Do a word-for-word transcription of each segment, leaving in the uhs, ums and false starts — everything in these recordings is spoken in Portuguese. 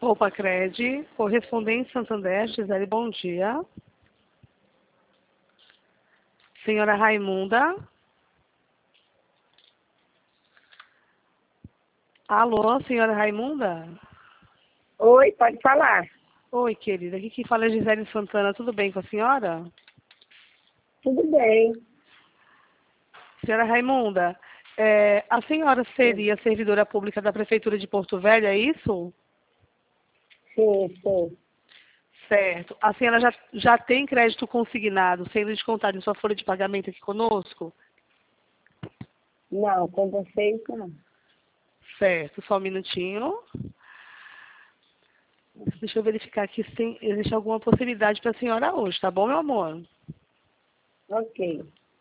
Opa, Cred, correspondente Santander, Gisele, bom dia. Senhora Raimunda. Alô, senhora Raimunda? Oi, pode falar. Oi, querida, aqui quem fala é Gisele Santana, tudo bem com a senhora? Tudo bem. Senhora Raimunda, é, a senhora seria servidora pública da Prefeitura de Porto Velho, é isso? Sim, sim. Certo. A senhora já, já tem crédito consignado, sendo descontado em sua folha de pagamento aqui conosco? Não, com vocês não. Certo, só um minutinho. Deixa eu verificar aqui se tem, existe alguma possibilidade para a senhora hoje, tá bom, meu amor? Ok.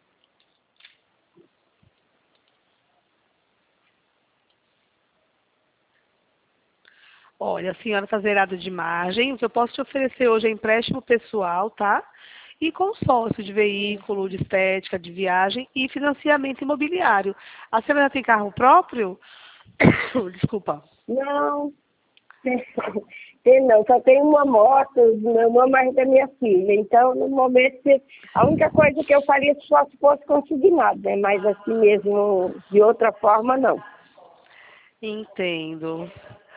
Olha, a senhora está zerada de margem. O que eu posso te oferecer hoje é empréstimo pessoal, tá? E consórcio de veículo, de estética, de viagem e financiamento imobiliário. A senhora já tem carro próprio? Desculpa. Não, tem não, só tem uma moto, uma mais da minha filha. Então, no momento, a única coisa que eu faria só se fosse consignado, né? Mas assim mesmo, de outra forma, não. Entendo.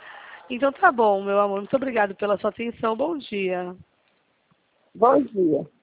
Então tá bom, meu amor. Muito obrigada pela sua atenção. Bom dia. Bom dia.